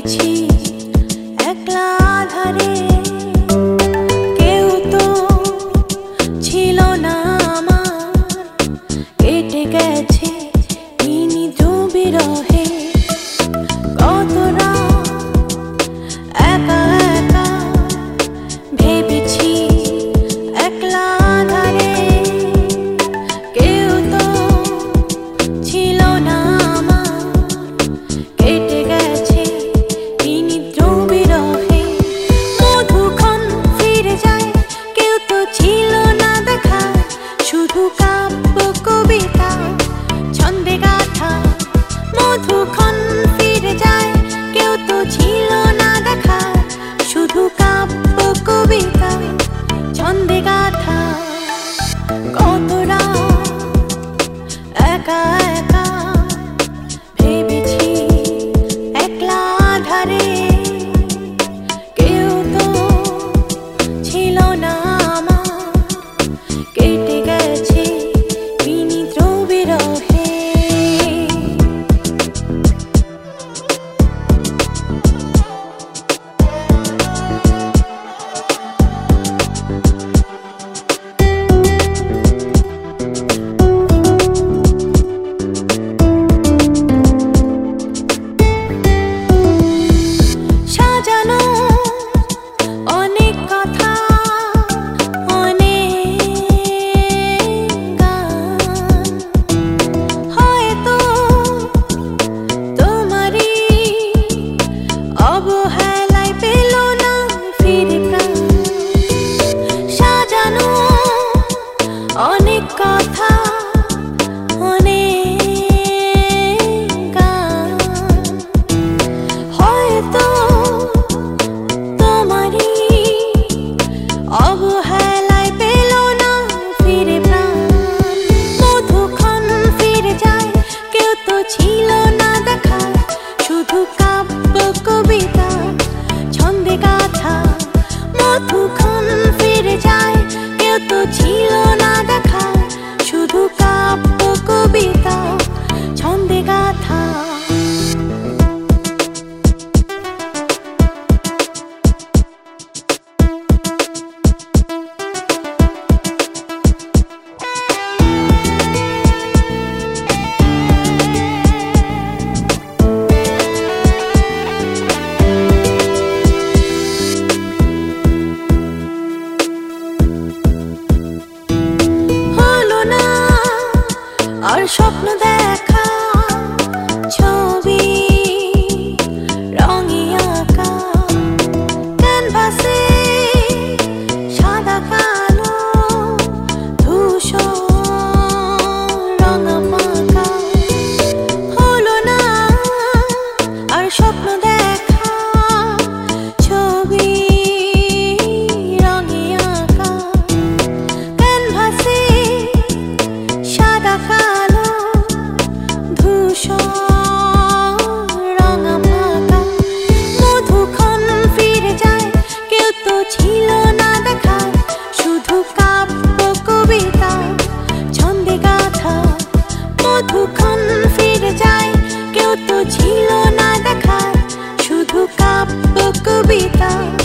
ভেবেছি একলা ধারে কেউ তো ছিল না আমার, কেটে গেছে নিদ্র বিরহে কতরা একা একা ভেবেছি একলা ধারে কেউ তো ছিল না আমার, কেটে গেছে নিদ্র বিরহে মধুক্ষণ ফিরে যায় কেউ তো ছিল না দেখা, শুধু কাব্য কবিতা ছন্দে গাথা। মধুক্ষণ ফিরে যায় কেউ তো ছিল না দেখা, শুধু কাব্য কবিতা ছন্দে গাথা। কতরা একা একা ভেবেছি একলা ধারে কেউ তো ছিল না আমার, কেটে গেছে নিদ্র বিরহে। অনেক কথা অনেক গান, হয়তো তোমারই অবহেলায় পেল না ফিরে প্রাণ। মধুক্ষণ ফিরে যায় কেউ তো ছিল না দেখা, শুধু কাব্য কবিতা ছন্দে গাথা। মধুক্ষণ ফিরে যায় কেউ তো ছিল না দেখা, শুধু কাব্য কবিতা ছন্দে গাথা। আর স্বপ্ন দেখা ছবি রঙে আঁকা ক্যানভাসে সাদা কালো ধূসর রঙা মাখা। হলো না আর স্বপ্ন দেখা ছবি রঙে আঁকা ক্যানভাসে সাদা কালো রঙা মাখা। মধুক্ষণ ফিরে যায় কেউ তো ছিল না দেখা, শুধু কাব্য কবিতা ছন্দে গাথা। মধুক্ষণ ফিরে যায় কেউ তো ছিল না দেখা, শুধু কাব্য কবিতা